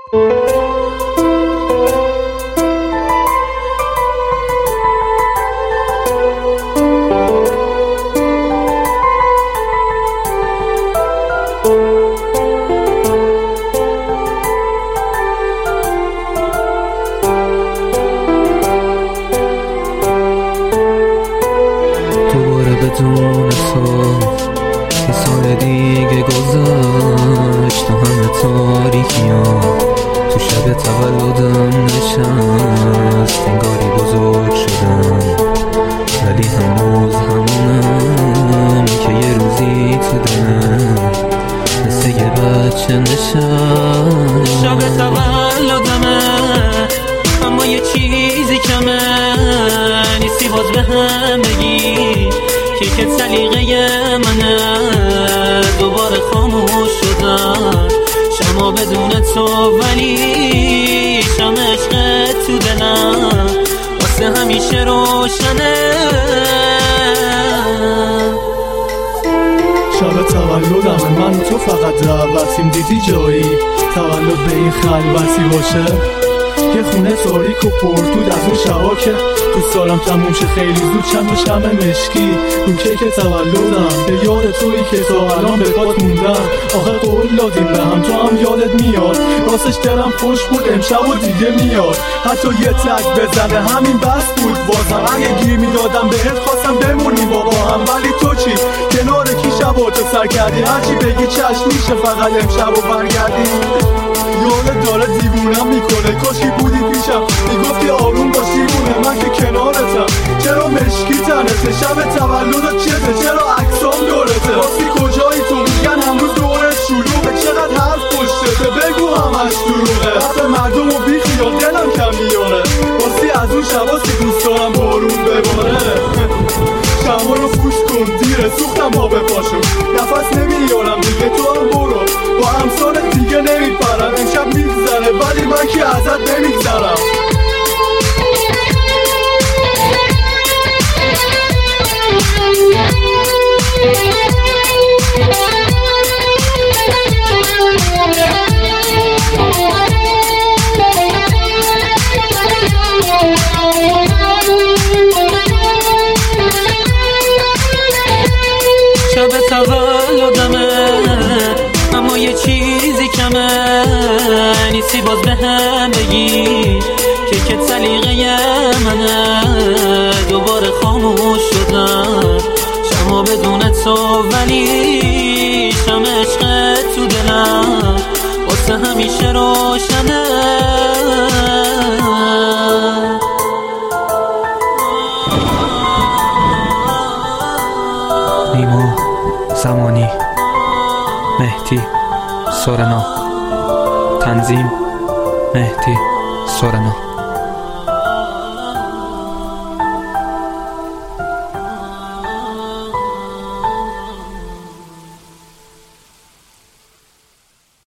بدون تو یه سال دیگه گذشت و همه تاریکی ها تو شب تولدم نشست، انگاری بزرگ شدم ولی هنوز همونم که یه روزی تو دلم مثل یه بچه نشست. شب تولدمه اما یه چیزی کمه، نیستی باز به هم بگی که سلیقه منه. دوباره خاموش شدم شما بدون تو، ولی شم عشقت تو دلم واسه همیشه روشنه. شب تولدم من تو فقط دعوتیم، دیدی جایی تولد به این خلوتی باشه؟ یه خونه تاریک و پرتود از اون شبا که دوست دارم تموم شه خیلی زود. چند تا شمع مشکی رو کیک تولدم، به یاد تویی که تا الان به پات موندم. آخه قول دادیم به هم، تو هم یادت میاد، راستش دلم خوش بود امشب و دیگه میاد. حتی یه تک بزنه همین بس بود بازم، اگه گیر میدادم بهت خواستم بمونیم با هم. ولی تو چی؟ کنار کی شباتو سر کردی؟ هرچی بگی چشم میشه، فقط امشب و برگردی. یادت داره دیوونم میکنه، کاشی بودی پیشم میگفتی آروم باش دیوونه، من که کنارتم. چرا مشکی تنته؟ شب تولدت چته؟ چرا عکسام دورته؟ راستی کجایی تو؟ میگن هنوز دورت شلوغه، چقدر حرف پشتته بگو همش دروغه. حرف مردم و بیخیال دلم کم میاره، راستی از اون شباست که دوست دارم بارون بباره. شما رو فوش کن دیره، سوختم پا به پاشو، نفس نمیارم دیگه، تو هم برو با همسانت دیگه نمیپرم. امشب میگذره ولی من که ازت نمیگذرم. شب تولدمه اما یه چیزی کمه، نیستی باز به هم بگی که سلیقه منه. دوباره خاموش شدم شما بدون تو، ولی شم عشقت تو دلم واسه همیشه روشنه. نیما زمانی، مهدی سورنا، تنظیم مهدی سورنا.